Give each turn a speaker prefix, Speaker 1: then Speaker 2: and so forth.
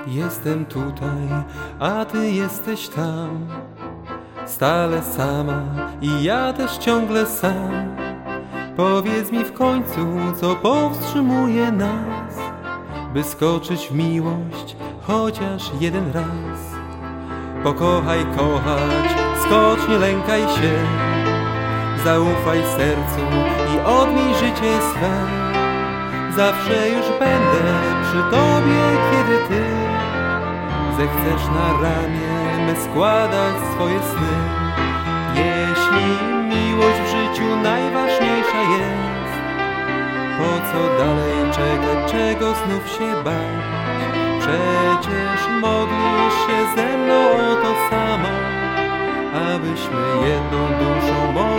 Speaker 1: Jestem tutaj, a ty jesteś tam. Stale sama i ja też ciągle sam. Powiedz mi w końcu, co powstrzymuje nas, by skoczyć w miłość chociaż jeden raz. Pokochaj kochać, skocz, nie lękaj się. Zaufaj sercu i odmień życie swe. Zawsze już będę przy tobie, kiedy ty zechcesz na ramię me składać swoje sny. Jeśli miłość w życiu najważniejsza jest, po co dalej czekać, czego znów się bać? Przecież modlisz się ze mną o to samo, abyśmy jedną duszą mogli